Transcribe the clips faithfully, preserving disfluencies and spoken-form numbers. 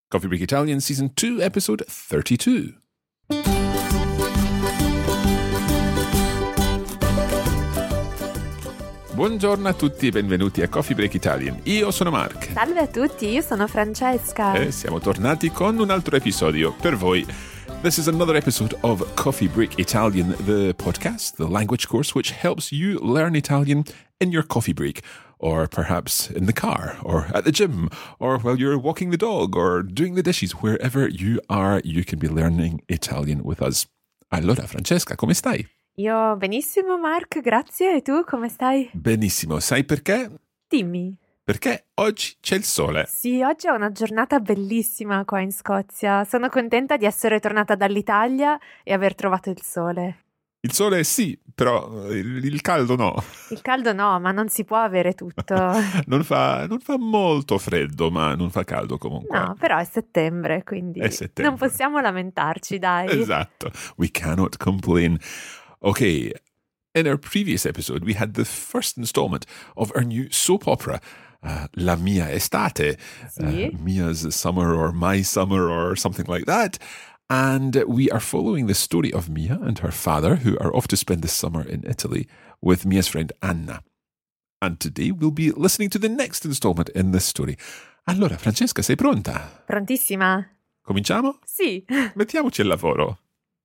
Coffee Break Italian Season two, Episode thirty-two. Buongiorno a tutti e benvenuti a Coffee Break Italian. Io sono Mark. Salve a tutti, io sono Francesca. E siamo tornati con un altro episodio per voi. This is another episode of Coffee Break Italian, the podcast, the language course which helps you learn Italian in your coffee break, or perhaps in the car, or at the gym, or while you're walking the dog, or doing the dishes. Wherever you are, you can be learning Italian with us. Allora, Francesca, come stai? Io benissimo, Mark, grazie. E tu come stai? Benissimo. Sai perché? Dimmi. Perché oggi c'è il sole. Sì, oggi è una giornata bellissima qua in Scozia. Sono contenta di essere tornata dall'Italia e aver trovato il sole. Il sole sì, però il, il caldo no. Il caldo no, ma non si può avere tutto. non, fa, non fa molto freddo, ma non fa caldo comunque. No, però è settembre, quindi è settembre. Non possiamo lamentarci, dai. Esatto, we cannot complain. Okay, in our previous episode, we had the first installment of our new soap opera, uh, La Mia Estate, sì. uh, Mia's Summer or My Summer or something like that. And we are following the story of Mia and her father, who are off to spend the summer in Italy with Mia's friend Anna. And today we'll be listening to the next installment in this story. Allora, Francesca, sei pronta? Prontissima? Cominciamo? Sì. Mettiamoci al lavoro.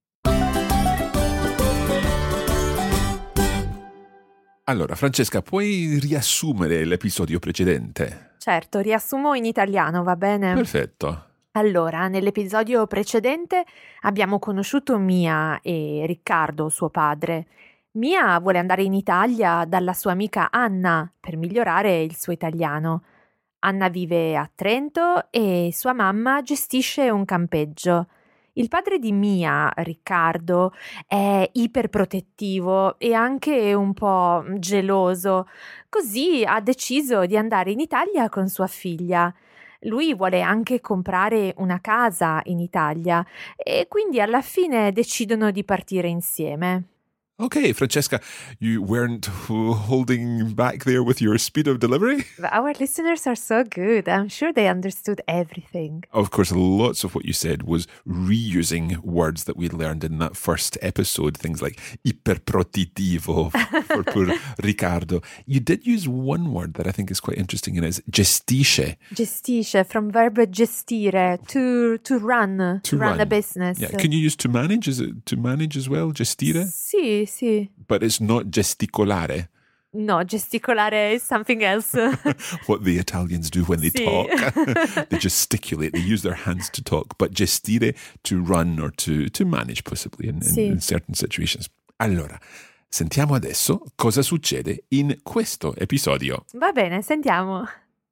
Allora, Francesca, puoi riassumere l'episodio precedente? Certo, riassumo in italiano, va bene? Perfetto. Allora, nell'episodio precedente abbiamo conosciuto Mia e Riccardo, suo padre. Mia vuole andare in Italia dalla sua amica Anna per migliorare il suo italiano. Anna vive a Trento e sua mamma gestisce un campeggio. Il padre di Mia, Riccardo, è iperprotettivo e anche un po' geloso, così ha deciso di andare in Italia con sua figlia. Lui vuole anche comprare una casa in Italia e quindi alla fine decidono di partire insieme. Okay, Francesca, you weren't holding back there with your speed of delivery? Our listeners are so good. I'm sure they understood everything. Of course, lots of what you said was reusing words that we learned in that first episode, things like iperprotettivo for poor Riccardo. You did use one word that I think is quite interesting, and it's gestisce. Gestisce, from verb gestire, to to run, to, to run, run a business. Yeah. Can you use to manage? Is it to manage as well? Gestire? Sì. Sì. But it's not gesticolare. No, gesticolare is something else. What the Italians do when they sì. talk. They gesticulate, they use their hands to talk. But gestire, to run or to, to manage possibly in, in, sì. in certain situations. Allora, sentiamo adesso cosa succede in questo episodio. Va bene, sentiamo.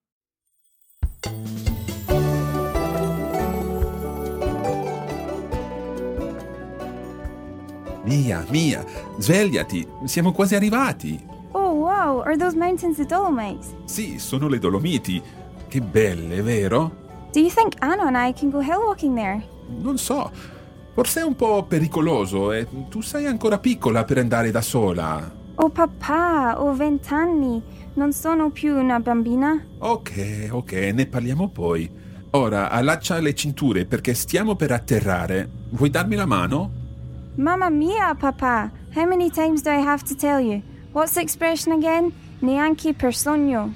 Mia, Mia, svegliati, siamo quasi arrivati. Oh wow, are those mountains the Dolomites? Sì, sono le Dolomiti. Che belle, vero? Do you think Anna and I can go hill walking there? Non so, forse è un po' pericoloso e tu sei ancora piccola per andare da sola. Oh papà, ho vent'anni, non sono più una bambina. Ok, ok, ne parliamo poi. Ora, allaccia le cinture perché stiamo per atterrare. Vuoi darmi la mano? Mamma mia, papà, how many times do I have to tell you? What's the expression again? Neanche per sogno.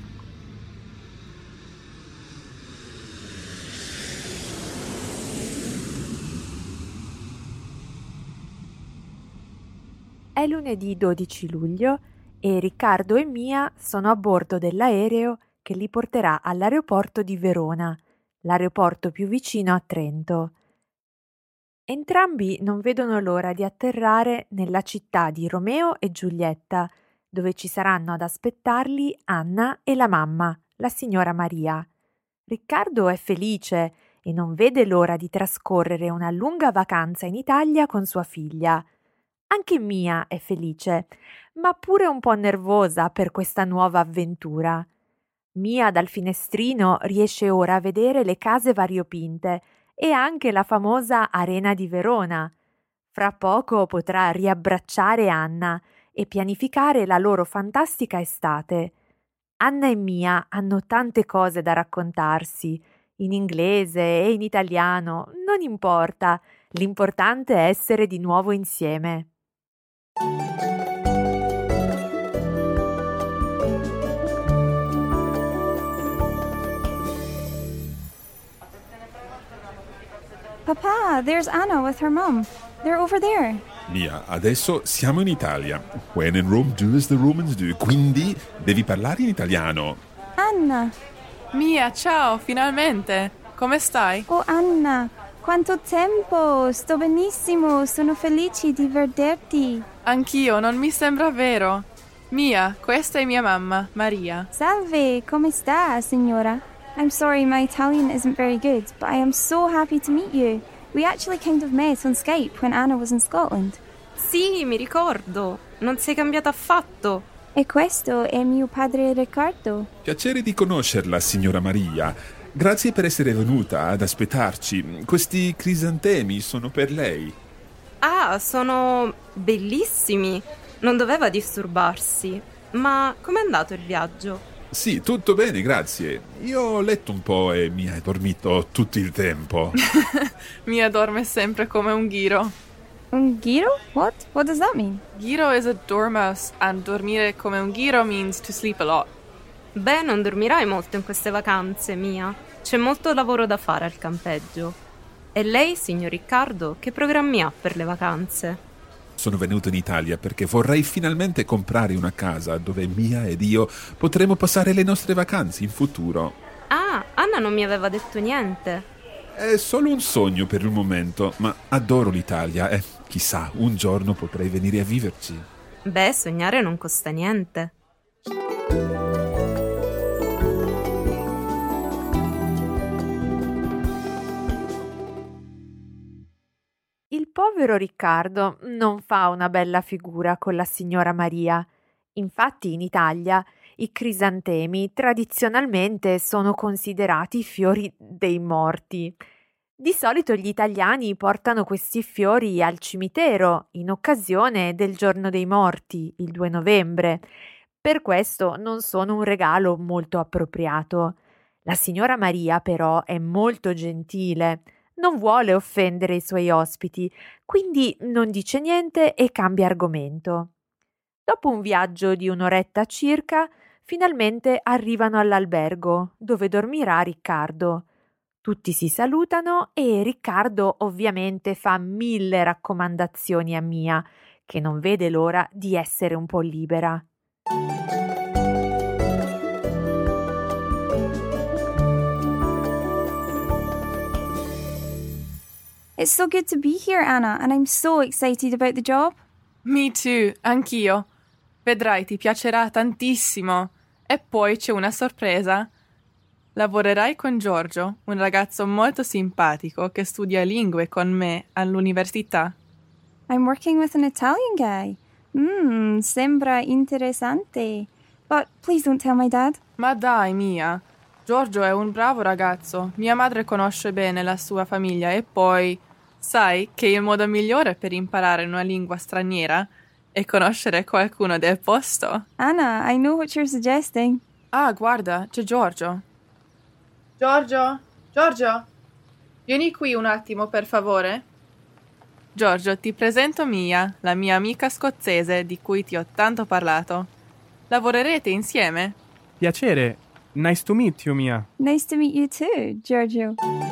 È lunedì dodici luglio e Riccardo e Mia sono a bordo dell'aereo che li porterà all'aeroporto di Verona, l'aeroporto più vicino a Trento. Entrambi non vedono l'ora di atterrare nella città di Romeo e Giulietta, dove ci saranno ad aspettarli Anna e la mamma, la signora Maria. Riccardo è felice e non vede l'ora di trascorrere una lunga vacanza in Italia con sua figlia. Anche Mia è felice, ma pure un po' nervosa per questa nuova avventura. Mia dal finestrino riesce ora a vedere le case variopinte e anche la famosa Arena di Verona. Fra poco potrà riabbracciare Anna e pianificare la loro fantastica estate. Anna e Mia hanno tante cose da raccontarsi. in inglese e in italiano, non importa, l'importante è essere di nuovo insieme. Papa, there's Anna with her mom. They're over there. Mia, adesso siamo in Italia. When in Rome, do as the Romans do. Quindi devi parlare in italiano. Anna. Mia, ciao, finalmente. Come stai? Oh, Anna. Quanto tempo! Sto benissimo. Sono felice di vederti. Anch'io, non mi sembra vero. Mia, questa è mia mamma, Maria. Salve, come sta, signora? I'm sorry, my Italian isn't very good, but I am so happy to meet you. We actually kind of met on Skype when Anna was in Scotland. Sì, mi ricordo. Non sei cambiata affatto. E questo è mio padre Riccardo. Piacere di conoscerla, signora Maria. Grazie per essere venuta ad aspettarci. Questi crisantemi sono per lei. Ah, sono bellissimi. Non doveva disturbarsi. Ma com'è andato il viaggio? Sì, tutto bene, grazie. Io ho letto un po' e mi hai dormito tutto il tempo. Mia dorme sempre come un ghiro. Un ghiro? What? What does that mean? Ghiro is a dormouse, and dormire come un ghiro means to sleep a lot. Beh, non dormirai molto in queste vacanze, Mia. C'è molto lavoro da fare al campeggio. E lei, signor Riccardo, che programmi ha per le vacanze? Sono venuto in Italia perché vorrei finalmente comprare una casa dove Mia ed io potremo passare le nostre vacanze in futuro. Ah, Anna non mi aveva detto niente. È solo un sogno per il momento, ma adoro l'Italia e chissà, un giorno potrei venire a viverci. Beh, sognare non costa niente. Il povero Riccardo non fa una bella figura con la signora Maria. Infatti in Italia i crisantemi tradizionalmente sono considerati fiori dei morti. Di solito gli italiani portano questi fiori al cimitero in occasione del Giorno dei Morti, il due novembre. Per questo non sono un regalo molto appropriato. La signora Maria però è molto gentile. Non vuole offendere i suoi ospiti, quindi non dice niente e cambia argomento. Dopo un viaggio di un'oretta circa, finalmente arrivano all'albergo, dove dormirà Riccardo. Tutti si salutano e Riccardo ovviamente fa mille raccomandazioni a Mia, che non vede l'ora di essere un po' libera. It's so good to be here, Anna, and I'm so excited about the job. Me too, anch'io. Vedrai, ti piacerà tantissimo. E poi c'è una sorpresa. Lavorerai con Giorgio, un ragazzo molto simpatico che studia lingue con me all'università. I'm working with an Italian guy. Mmm, sembra interessante. But please don't tell my dad. Ma dai, Mia. Giorgio è un bravo ragazzo. Mia madre conosce bene la sua famiglia e poi sai che il modo migliore per imparare una lingua straniera è conoscere qualcuno del posto. Anna, I know what you're suggesting. Ah, guarda, c'è Giorgio. Giorgio? Giorgio? Vieni qui un attimo, per favore. Giorgio, ti presento Mia, la mia amica scozzese di cui ti ho tanto parlato. Lavorerete insieme? Piacere. Nice to meet you, Mia. Nice to meet you too, Giorgio.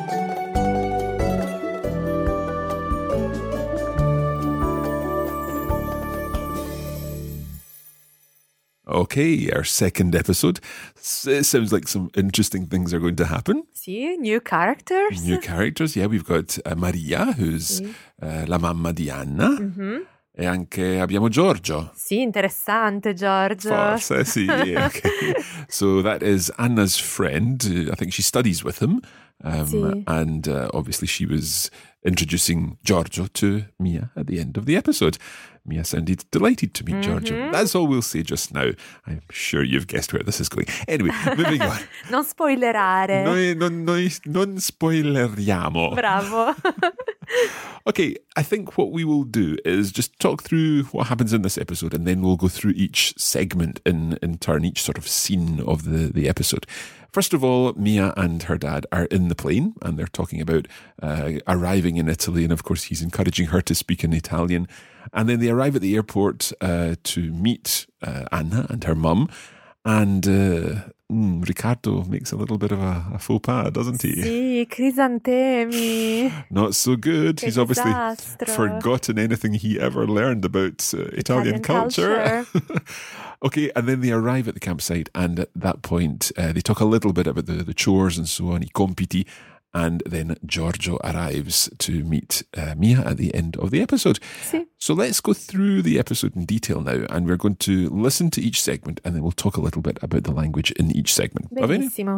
Okay, our second episode. S- It sounds like some interesting things are going to happen. Sì, new characters. New characters, yeah. We've got uh, Maria, who's Sì. uh, la mamma di Anna. Mhm. E anche abbiamo Giorgio. Sì, interessante, Giorgio. Forse, sì. Okay. So that is Anna's friend. Uh, I think she studies with him. Um, Sì. And uh, obviously she was introducing Giorgio to Mia at the end of the episode. Mia sounded delighted to meet Giorgio. That's all we'll say just now. I'm sure you've guessed where this is going. Anyway, moving on. Non spoilerare. Noi non, noi non spoileriamo. Bravo. Okay, I think what we will do is just talk through what happens in this episode and then we'll go through each segment in, in turn, each sort of scene of the, the episode. First of all, Mia and her dad are in the plane and they're talking about uh, arriving in Italy. And of course, he's encouraging her to speak in Italian. And then they arrive at the airport uh, to meet uh, Anna and her mum. And uh, mm, Riccardo makes a little bit of a, a faux pas, doesn't he? Sì, crisantemi. Not so good. Che He's obviously disastro. forgotten anything he ever learned about uh, Italian, Italian culture. culture. Okay, and then they arrive at the campsite, and at that point, uh, they talk a little bit about the, the chores and so on, I compiti, and then Giorgio arrives to meet uh, Mia at the end of the episode. Sì. So let's go through the episode in detail now, and we're going to listen to each segment, and then we'll talk a little bit about the language in each segment. Va bene? Benissimo.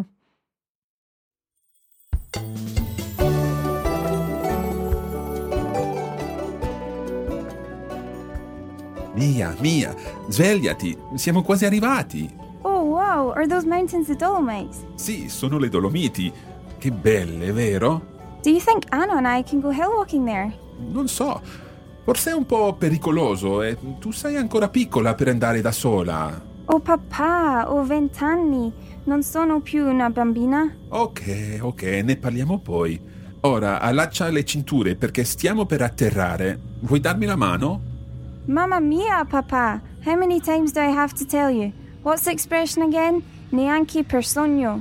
Mia, Mia, svegliati, siamo quasi arrivati. Oh, wow, are those mountains the Dolomites? Sì, sono le Dolomiti. Che belle, vero? Do you think Anna and I can go hill walking there? Non so, forse è un po' pericoloso e tu sei ancora piccola per andare da sola. Oh papà, ho vent'anni, non sono più una bambina. Ok, ok, ne parliamo poi. Ora, allaccia le cinture perché stiamo per atterrare. Vuoi darmi la mano? Mamma mia, papà, how many times do I have to tell you? What's the expression again? Neanche per sogno.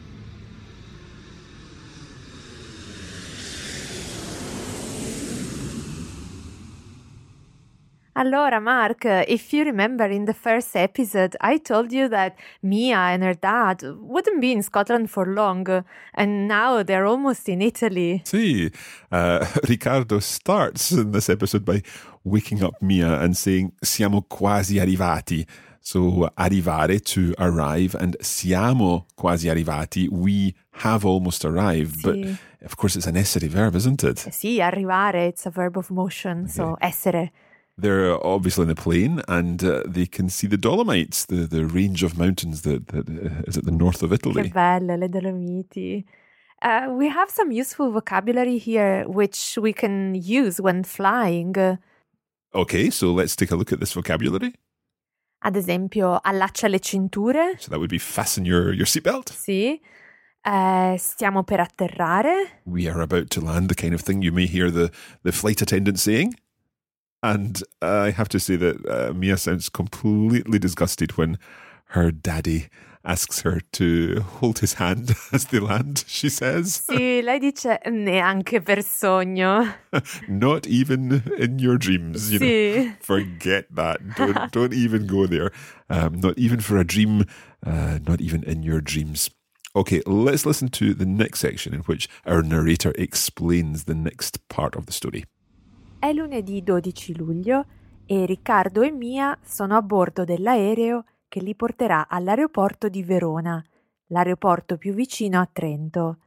Allora, Mark, if you remember in the first episode, I told you that Mia and her dad wouldn't be in Scotland for long, and now they're almost in Italy. Sì, uh, Riccardo starts in this episode by waking up Mia and saying siamo quasi arrivati. So arrivare, to arrive, and siamo quasi arrivati, we have almost arrived. Sì. But of course it's a necessary verb, isn't it? Sì, arrivare, it's a verb of motion, so essere. They're obviously in the plane and uh, they can see the Dolomites, the, the range of mountains that, that uh, is at the north of Italy. Che belle le Dolomiti. Uh, we have some useful vocabulary here which we can use when flying. Okay, so let's take a look at this vocabulary. Ad esempio, allaccia le cinture. So that would be fasten your, your seatbelt. Sì. Uh, stiamo per atterrare. We are about to land, the kind of thing you may hear the, the flight attendant saying. And uh, I have to say that uh, Mia sounds completely disgusted when her daddy asks her to hold his hand as they land, she says. Sì, lei dice neanche per sogno. Not even in your dreams, you Sì. know. Forget that. Don't, don't even go there. Um, not even for a dream, uh, not even in your dreams. Okay, let's listen to the next section in which our narrator explains the next part of the story. È lunedì dodici luglio e Riccardo e Mia sono a bordo dell'aereo che li porterà all'aeroporto di Verona, l'aeroporto più vicino a Trento.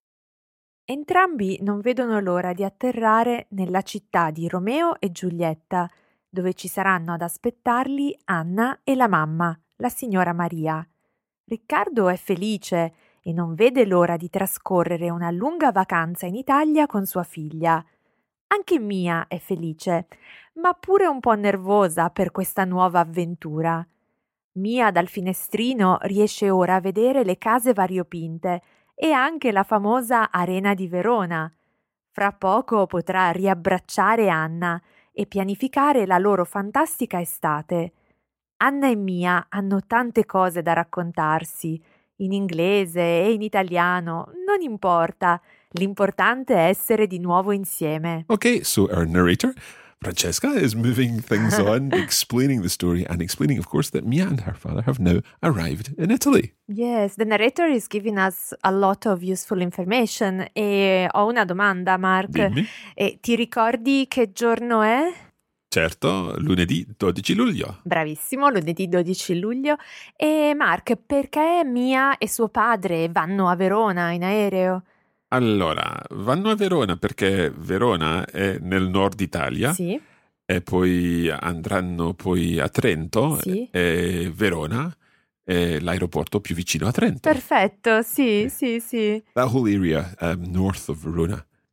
Entrambi non vedono l'ora di atterrare nella città di Romeo e Giulietta, dove ci saranno ad aspettarli Anna e la mamma, la signora Maria. Riccardo è felice e non vede l'ora di trascorrere una lunga vacanza in Italia con sua figlia. Anche Mia è felice, ma pure un po' nervosa per questa nuova avventura. Mia dal finestrino riesce ora a vedere le case variopinte e anche la famosa Arena di Verona. Fra poco potrà riabbracciare Anna e pianificare la loro fantastica estate. Anna e Mia hanno tante cose da raccontarsi, in inglese e in italiano, non importa. L'importante è essere di nuovo insieme. Okay, so our narrator, Francesca, is moving things on, explaining the story and explaining, of course, that Mia and her father have now arrived in Italy. Yes, the narrator is giving us a lot of useful information. E ho una domanda, Mark. Dimmi. E ti ricordi che giorno è? Certo, lunedì dodici luglio. Bravissimo, lunedì dodici luglio. E Mark, perché Mia e suo padre vanno a Verona in aereo? Allora, vanno a Verona perché Verona è nel nord Italia. Sì. E poi andranno poi a Trento. Sì. E Verona è l'aeroporto più vicino a Trento. Perfetto, sì, sì, sì. That whole area um, north of Verona.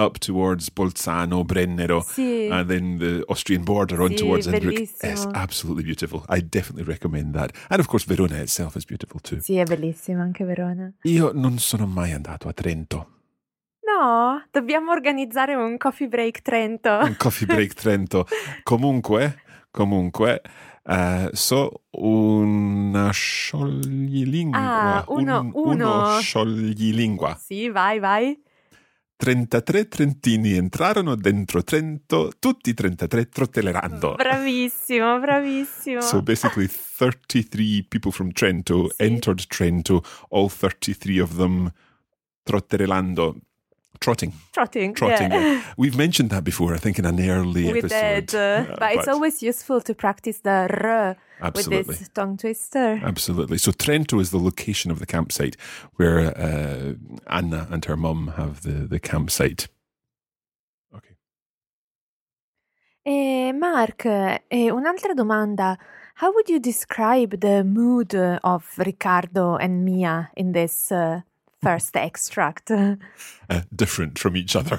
up towards Bolzano, Brennero, Sì. and then the Austrian border on Sì, towards Innsbruck. bellissimo. It's absolutely beautiful. I definitely recommend that. And of course Verona itself is beautiful too. Sì, è bellissima anche Verona. Io non sono mai andato a Trento. No, dobbiamo organizzare un coffee break Trento. Un coffee break Trento. Comunque, comunque, eh, so una scioglilingua. Ah, uno- un- uno. uno scioglilingua. Sì, vai, vai. trentatré trentini entrarono dentro Trento, tutti trentatré trottelerando. Bravissimo, bravissimo. So basically thirty-three people from Trento Sì. entered Trento, all thirty-three of them trotterellando. Trotting. Trotting. Trotting. yeah. yeah. We've mentioned that before, I think, in an early We episode. did, uh, Uh, but it's always useful to practice the R Absolutely. with this tongue twister. Absolutely. So Trento is the location of the campsite where uh, Anna and her mum have the, the campsite. Okay. E Mark, e un'altra domanda. How would you describe the mood of Riccardo and Mia in this uh, first extract? Uh, different from each other.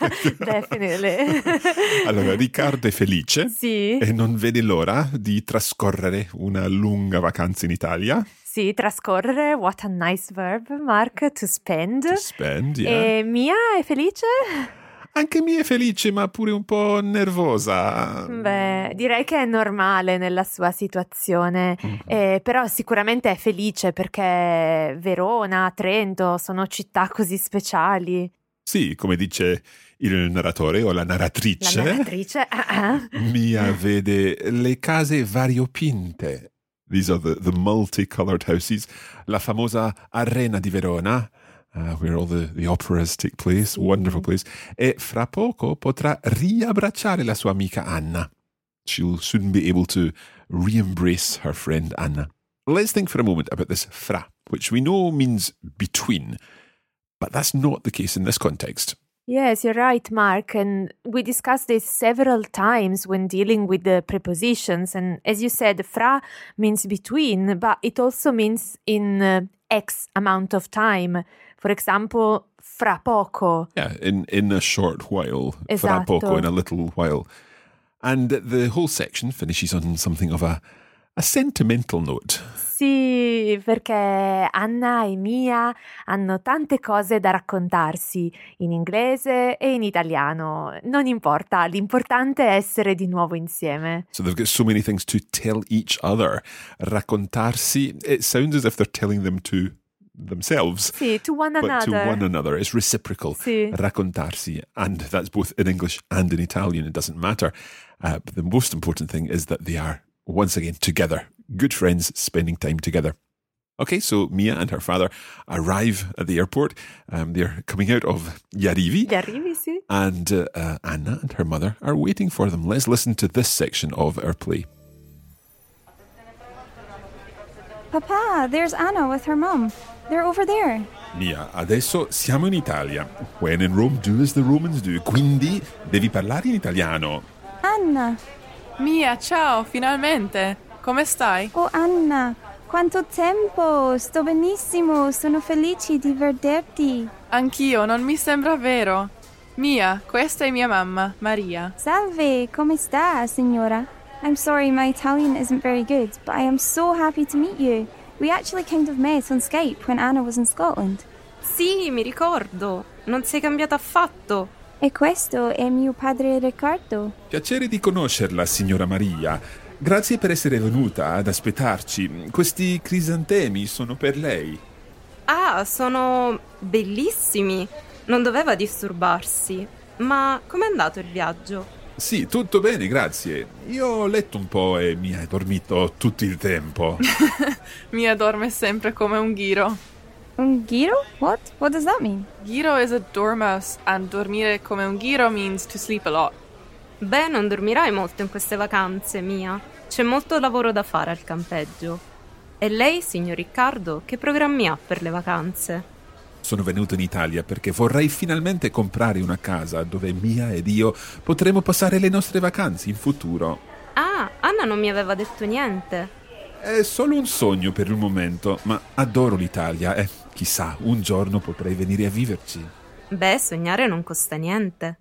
Definitely. Allora, Riccardo è felice Sì, e non vede l'ora di trascorrere una lunga vacanza in Italia. sì, trascorrere. What a nice verb, Mark, to spend. To spend, yeah. E Mia è felice? Anche Mia è felice, ma pure un po' nervosa. Beh, direi che è normale nella sua situazione, Mhm. eh, però sicuramente è felice perché Verona, Trento sono città così speciali. Sì, come dice il narratore o la La narratrice, narratrice, ah, ah. Mia vede le case variopinte. These are the, the multicolored houses. La famosa Arena di Verona, uh, where all the, the operas take place. Sì. Wonderful place. E fra poco potrà riabbracciare la sua amica Anna. She'll soon be able to re-embrace her friend Anna. Let's think for a moment about this fra, which we know means between. But that's not the case in this context. Yes, you're right, Mark. And we discussed this several times when dealing with the prepositions. And as you said, fra means between, but it also means in uh, X amount of time. For example, fra poco. Yeah, in, in a short while. Fra Esatto. poco, in a little while. And the whole section finishes on something of a, a sentimental note. Sì, perché Anna e Mia hanno tante cose da raccontarsi in inglese e in italiano. Non importa, l'importante è essere di nuovo insieme. So they've got so many things to tell each other. Raccontarsi, it sounds as if they're telling them to themselves. Sì, to one But another. to one another. It's reciprocal. Sì. Raccontarsi. And that's both in English and in Italian. It doesn't matter. Uh, but the most important thing is that they are, once again, together. Good friends spending time together. Okay, so Mia and her father arrive at the airport. Um, they're coming out of Yarivi. Gli arrivi, sì. And uh, uh, Anna and her mother are waiting for them. Let's listen to this section of our play. Papa, there's Anna with her mum. They're over there. Mia, adesso siamo in Italia. When in Rome, do as the Romans do. Quindi devi parlare in italiano. Anna. Mia, ciao, finalmente. Come stai? Oh, Anna. Quanto tempo! Sto benissimo. Sono felice di vederti. Anch'io, non mi sembra vero. Mia, questa è mia mamma, Maria. Salve, come sta, signora? I'm sorry, my Italian isn't very good, but I am so happy to meet you. We actually kind of met on Skype when Anna was in Scotland. Sì, mi ricordo. Non sei cambiata affatto. E questo è mio padre Riccardo. Piacere di conoscerla, signora Maria. Grazie per essere venuta ad aspettarci. Questi crisantemi sono per lei. Ah, sono bellissimi. Non doveva disturbarsi. Ma com'è andato il viaggio? Sì, tutto bene, grazie. Io ho letto un po' e mi hai dormito tutto il tempo. Mia dorme sempre come un ghiro. Un giro? What? What does that mean? Ghiro is a dormouse, and dormire come un ghiro means to sleep a lot. Beh, non dormirai molto in queste vacanze, Mia. C'è molto lavoro da fare al campeggio. E lei, signor Riccardo, che programmi ha per le vacanze? Sono venuto in Italia perché vorrei finalmente comprare una casa dove Mia ed io potremo passare le nostre vacanze in futuro. Ah, Anna non mi aveva detto niente. È solo un sogno per il momento, ma adoro l'Italia e chissà, un giorno potrei venire a viverci. Beh, sognare non costa niente.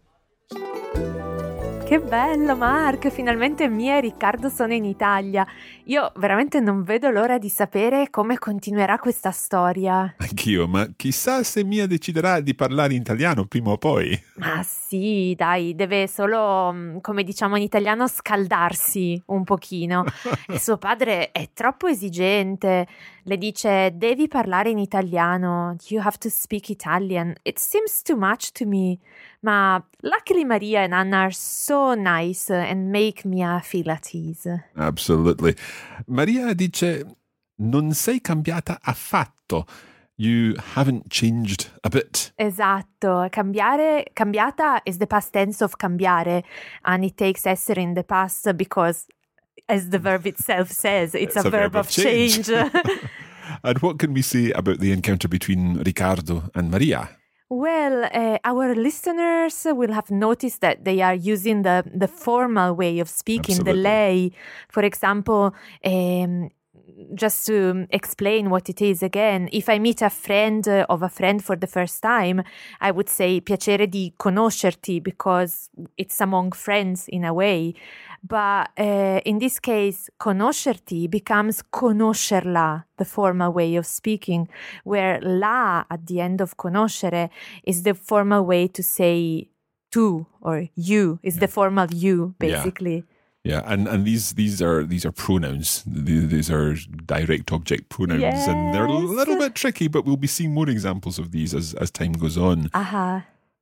Che bello, Mark! Finalmente Mia e Riccardo sono in Italia. Io veramente non vedo l'ora di sapere come continuerà questa storia. Anch'io, ma chissà se Mia deciderà di parlare in italiano prima o poi. Ma sì, dai, deve solo, come diciamo in italiano, scaldarsi un pochino. E suo padre è troppo esigente. Le dice, devi parlare in italiano. You have to speak Italian. It seems too much to me. Ma luckily Maria and Anna are so nice and make Mia feel at ease. Absolutely. Maria dice, non sei cambiata affatto. You haven't changed a bit. Esatto, cambiare, cambiata is the past tense of cambiare, and it takes essere in the past because, as the verb itself says, it's, it's a, a verb, verb of change. change. And what can we say about the encounter between Riccardo and Maria? Well, uh, our listeners will have noticed that they are using the, the formal way of speaking, Absolutely. the lei. For example, um, just to explain what it is again, if I meet a friend uh, of a friend for the first time, I would say piacere di conoscerti because it's among friends in a way. But uh, in this case, conoscerti becomes conoscerla, the formal way of speaking, where la at the end of conoscere is the formal way to say tu or you, is yeah. the formal you, basically. Yeah. Yeah, and, and these these are these are pronouns. These are direct object pronouns, yes. And they're a little bit tricky, but we'll be seeing more examples of these as, as time goes on. Uh-huh.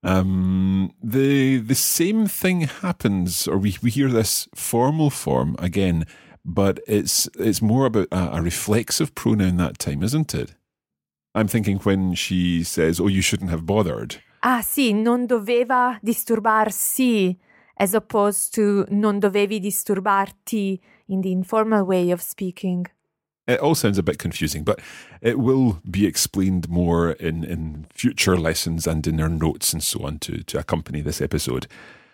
Um, the the same thing happens, or we, we hear this formal form again, but it's it's more about a, a reflexive pronoun that time, isn't it? I'm thinking when she says, "Oh, you shouldn't have bothered." Ah, sì, non doveva disturbarsi. As opposed to non dovevi disturbarti in the informal way of speaking. It all sounds a bit confusing, but it will be explained more in, in future lessons and in our notes and so on to, to accompany this episode.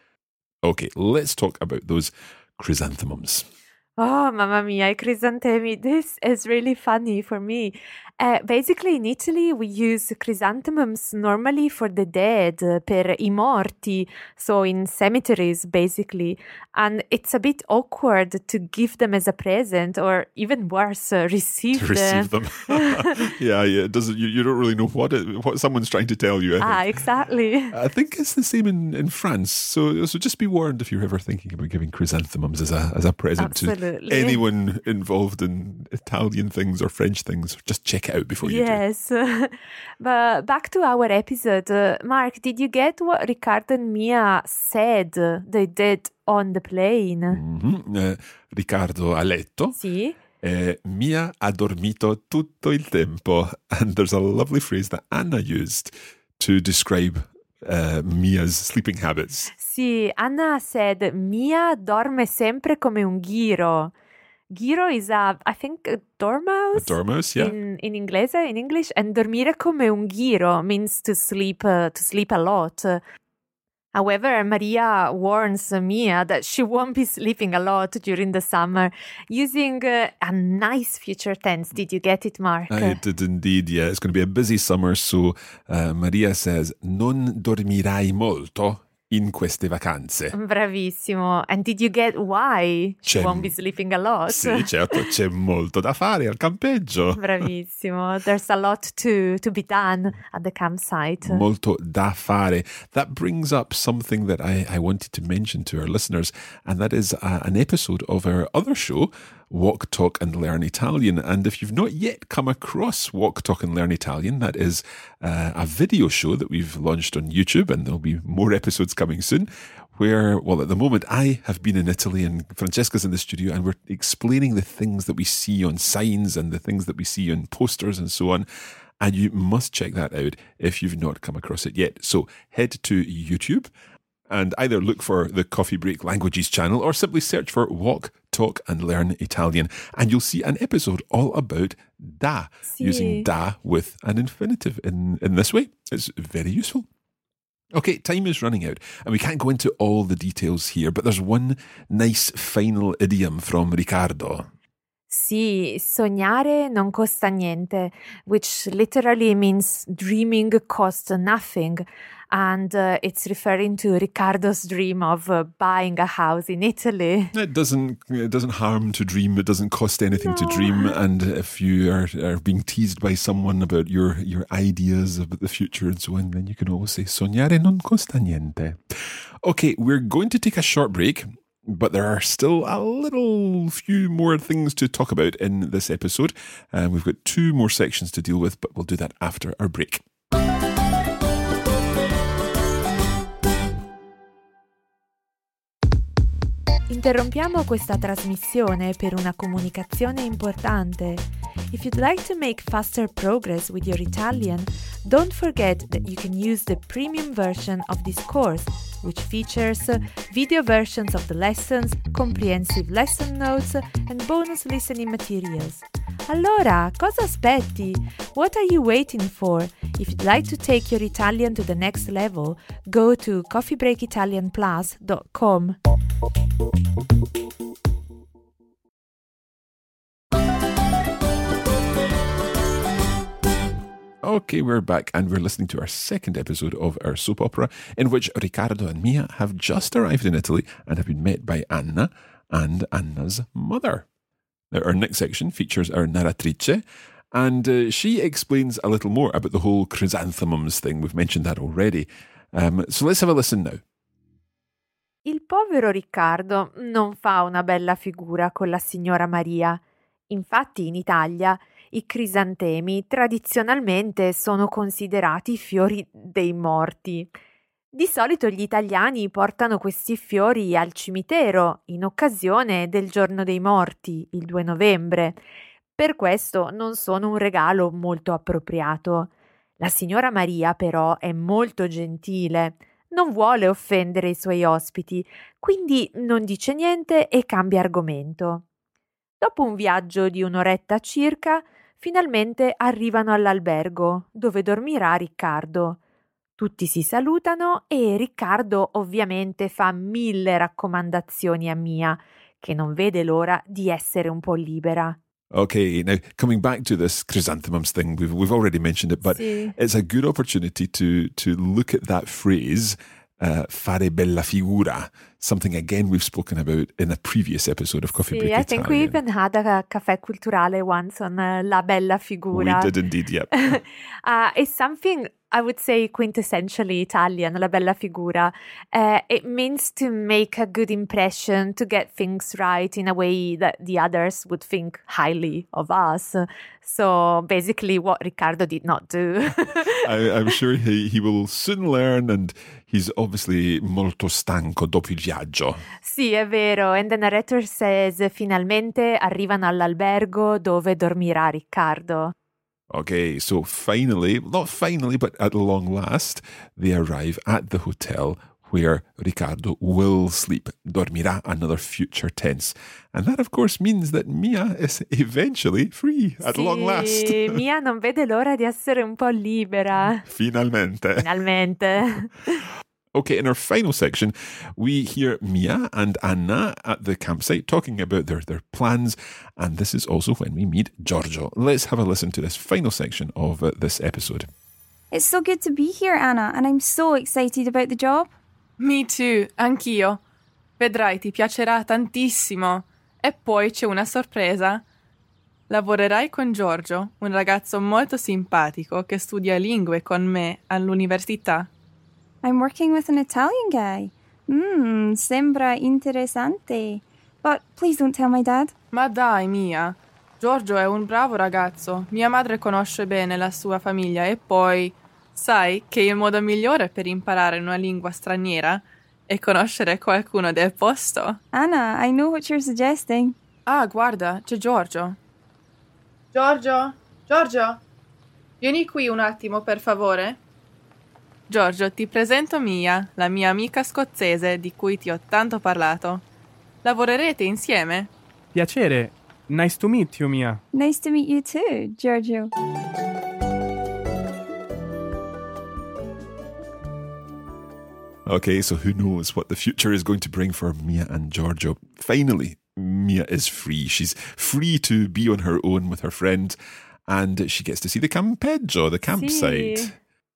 Okay, let's talk about those chrysanthemums. Oh, mamma mia, I crisantemi. This is really funny for me. Uh, basically, in Italy, we use chrysanthemums normally for the dead, uh, per I morti, so in cemeteries, basically. And it's a bit awkward to give them as a present, or even worse, uh, receive to them. receive them. yeah, yeah. It doesn't. You, you don't really know what it, what someone's trying to tell you. I ah, think. exactly. I think it's the same in, in France. So so just be warned if you're ever thinking about giving chrysanthemums as a as a present Absolutely. to anyone involved in Italian things or French things. Just check it out before you yes. do. Yes. But back to our episode. Uh, Mark, did you get what Riccardo and Mia said they did on the plane? Mm-hmm. Uh, Riccardo a letto. Sì. Uh, Mia ha dormito tutto il tempo. And there's a lovely phrase that Anna used to describe uh, Mia's sleeping habits. Sì, Anna said, Mia dorme sempre come un ghiro. Ghiro is a, I think, a dormouse. A dormouse, yeah. In, in inglese, in English. And dormire come un ghiro means to sleep, uh, to sleep a lot. However, Maria warns Mia that she won't be sleeping a lot during the summer, using uh, a nice future tense. Did you get it, Mark? I did indeed, yeah. It's going to be a busy summer, so uh, Maria says, non dormirai molto in queste vacanze. Bravissimo. And did you get why she c'è, won't be sleeping a lot? Sì, certo, c'è molto da fare al campeggio. Bravissimo. There's a lot to, to be done at the campsite. Molto da fare. That brings up something that I, I wanted to mention to our listeners, and that is uh, an episode of our other show, Walk, Talk and Learn Italian. And if you've not yet come across Walk, Talk and Learn Italian, that is uh, a video show that we've launched on YouTube, and there'll be more episodes coming soon, where, well, at the moment, I have been in Italy and Francesca's in the studio, and we're explaining the things that we see on signs and the things that we see on posters and so on. And you must check that out if you've not come across it yet. So head to YouTube and either look for the Coffee Break Languages channel or simply search for Walk, Talk and Learn Italian. And you'll see an episode all about da, sì. using da with an infinitive in, in this way. It's very useful. Okay, time is running out and we can't go into all the details here, but there's one nice final idiom from Riccardo. Sì, Sì, sognare non costa niente, which literally means dreaming costs nothing. And uh, it's referring to Riccardo's dream of uh, buying a house in Italy. It doesn't it doesn't harm to dream. It doesn't cost anything No. to dream. And if you are, are being teased by someone about your, your ideas about the future and so on, then you can always say, sognare non costa niente. Okay, we're going to take a short break, but there are still a little few more things to talk about in this episode. Uh, we've got two more sections to deal with, but we'll do that after our break. Interrompiamo questa trasmissione per una comunicazione importante. If you'd like to make faster progress with your Italian, don't forget that you can use the premium version of this course, which features video versions of the lessons, comprehensive lesson notes, and bonus listening materials. Allora, cosa aspetti? What are you waiting for? If you'd like to take your Italian to the next level, go to coffee break italian plus dot com. Okay, we're back and we're listening to our second episode of our soap opera in which Riccardo and Mia have just arrived in Italy and have been met by Anna and Anna's mother. Now, our next section features our narratrice, and uh, she explains a little more about the whole chrysanthemums thing. We've mentioned that already. Um, so let's have a listen now. Il povero Riccardo non fa una bella figura con la signora Maria. Infatti in Italia i crisantemi tradizionalmente sono considerati fiori dei morti. Di solito gli italiani portano questi fiori al cimitero in occasione del Giorno dei Morti, il due novembre. Per questo non sono un regalo molto appropriato. La signora Maria però è molto gentile. Non vuole offendere i suoi ospiti, quindi non dice niente e cambia argomento. Dopo un viaggio di un'oretta circa, finalmente arrivano all'albergo, dove dormirà Riccardo. Tutti si salutano e Riccardo ovviamente fa mille raccomandazioni a Mia, che non vede l'ora di essere un po' libera. Okay, now coming back to this chrysanthemums thing, we've we've already mentioned it, but Sì. it's a good opportunity to to look at that phrase, uh, fare bella figura, something again we've spoken about in a previous episode of Coffee Sì, Break I think we Italian. even had a caffè culturale once on uh, la bella figura. We did indeed, yep. uh, it's something I would say quintessentially Italian, la bella figura. Uh, it means to make a good impression, to get things right in a way that the others would think highly of us. So basically what Riccardo did not do. I, I'm sure he, he will soon learn, and he's obviously molto stanco dopo il viaggio. Sì, è vero. And the narrator says, finalmente arrivano all'albergo dove dormirà Riccardo. Okay, so finally, not finally, but at long last, they arrive at the hotel where Riccardo will sleep. Dormirà, another future tense. And that, of course, means that Mia is eventually free at Sì, long last. Mia non vede l'ora di essere un po' libera. Finalmente. Finalmente. Okay, in our final section, we hear Mia and Anna at the campsite talking about their, their plans, and this is also when we meet Giorgio. Let's have a listen to this final section of uh, this episode. It's so good to be here, Anna, and I'm so excited about the job. Me too, anch'io. Vedrai, ti piacerà tantissimo. E poi c'è una sorpresa. Lavorerai con Giorgio, un ragazzo molto simpatico che studia lingue con me all'università. I'm working with an Italian guy. Mmm, sembra interessante. But please don't tell my dad. Ma dai, Mia. Giorgio è un bravo ragazzo. Mia madre conosce bene la sua famiglia e poi, sai che il modo migliore per imparare una lingua straniera è conoscere qualcuno del posto. Anna, I know what you're suggesting. Ah, guarda, c'è Giorgio. Giorgio? Giorgio? Vieni qui un attimo, per favore. Giorgio, ti presento Mia, la mia amica scozzese di cui ti ho tanto parlato. Lavorerete insieme? Piacere. Nice to meet you, Mia. Nice to meet you too, Giorgio. Okay, so who knows what the future is going to bring for Mia and Giorgio. Finally, Mia is free. She's free to be on her own with her friend, and she gets to see the campeggio, the campsite. Sì.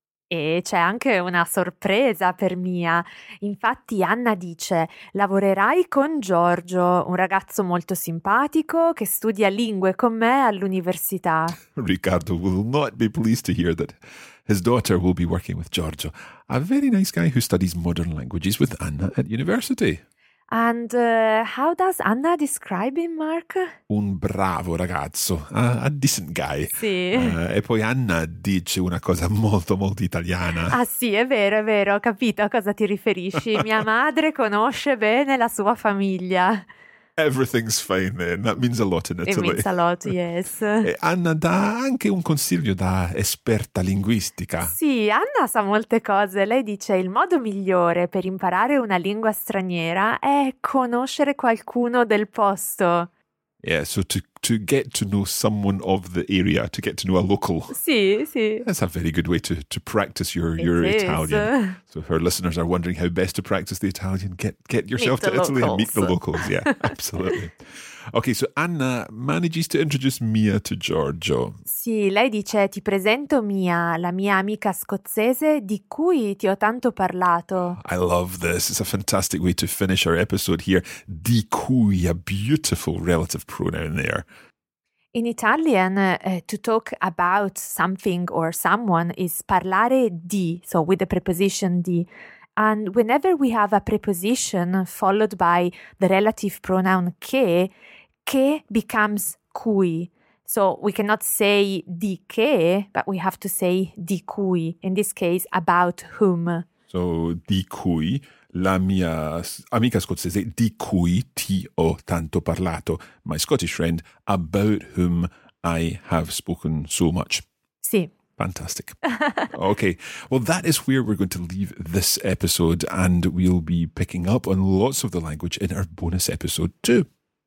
E c'è anche una sorpresa per Mia. Infatti Anna dice: lavorerai con Giorgio, un ragazzo molto simpatico che studia lingue con me all'università. Riccardo will not be pleased to hear that his daughter will be working with Giorgio, a very nice guy who studies modern languages with Anna at university. And uh, how does Anna describe him, Mark? Un bravo ragazzo, a, a decent guy. Sì. Uh, e poi Anna dice una cosa molto molto italiana. Ah sì, è vero, è vero, ho capito a cosa ti riferisci. Mia madre conosce bene la sua famiglia. Everything's fine then, that means a lot in Italy. It means a lot, yes. E Anna dà anche un consiglio da esperta linguistica. Sì, Anna sa molte cose. Lei dice: il modo migliore per imparare una lingua straniera è conoscere qualcuno del posto. Yeah, so to, to get to know someone of the area, to get to know a local. Sì, sì. That's a very good way to, to practice your, It your is. Italian. So if our listeners are wondering how best to practice the Italian, get get yourself Meet to the Italy and meet the locals. locals. Yeah, absolutely. Okay, so Anna manages to introduce Mia to Giorgio. Sì, lei dice: ti presento Mia, la mia amica scozzese di cui ti ho tanto parlato. I love this. It's a fantastic way to finish our episode here. Di cui, a beautiful relative pronoun there. In Italian, uh, to talk about something or someone is parlare di, so with the preposition di. And whenever we have a preposition followed by the relative pronoun che, che becomes cui. So we cannot say di che, but we have to say di cui, in this case, about whom. So, di cui, la mia amica scozzese, di cui ti ho tanto parlato, my Scottish friend, about whom I have spoken so much. Sì. Fantastic. Okay, well, that is where we're going to leave this episode, and we'll be picking up on lots of the language in our bonus episode too.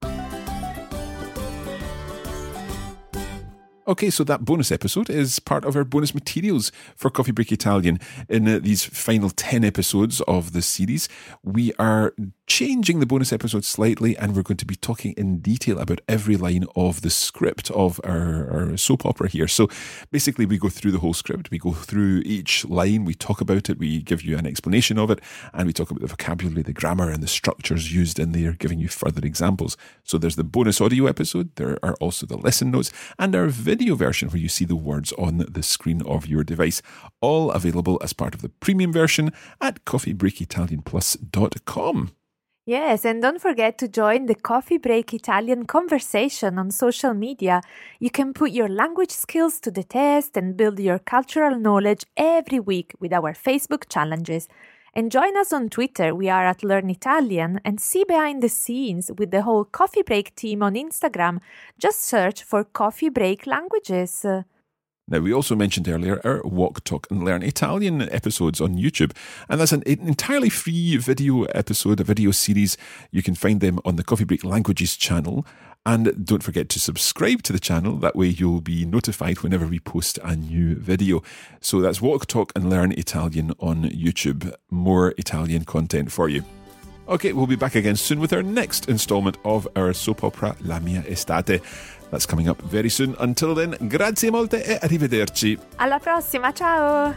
Okay, so that bonus episode is part of our bonus materials for Coffee Break Italian. In uh, these final ten episodes of the series, we are changing the bonus episode slightly, and we're going to be talking in detail about every line of the script of our, our soap opera here. So basically, we go through the whole script, we go through each line, we talk about it, we give you an explanation of it, and we talk about the vocabulary, the grammar, and the structures used in there, giving you further examples. So there's the bonus audio episode, there are also the lesson notes, and our video version where you see the words on the screen of your device, all available as part of the premium version at coffee break italian plus dot com. Yes, and don't forget to join the Coffee Break Italian conversation on social media. You can put your language skills to the test and build your cultural knowledge every week with our Facebook challenges. And join us on Twitter, we are at Learn Italian, and see behind the scenes with the whole Coffee Break team on Instagram. Just search for Coffee Break Languages. Now, we also mentioned earlier our Walk, Talk and Learn Italian episodes on YouTube, and that's an entirely free video episode, a video series. You can find them on the Coffee Break Languages channel, and don't forget to subscribe to the channel. That way you'll be notified whenever we post a new video. So that's Walk, Talk and Learn Italian on YouTube. More Italian content for you. Okay, we'll be back again soon with our next instalment of our soap opera La Mia Estate. That's coming up very soon. Until then, grazie molte e arrivederci. Alla prossima, ciao!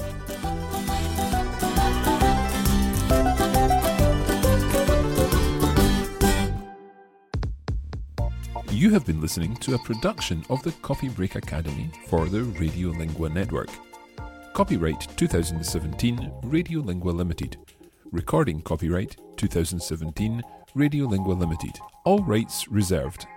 You have been listening to a production of the Coffee Break Academy for the Radiolingua Network. Copyright twenty seventeen, Radiolingua Limited. Recording copyright twenty seventeen, Radiolingua Limited. All rights reserved.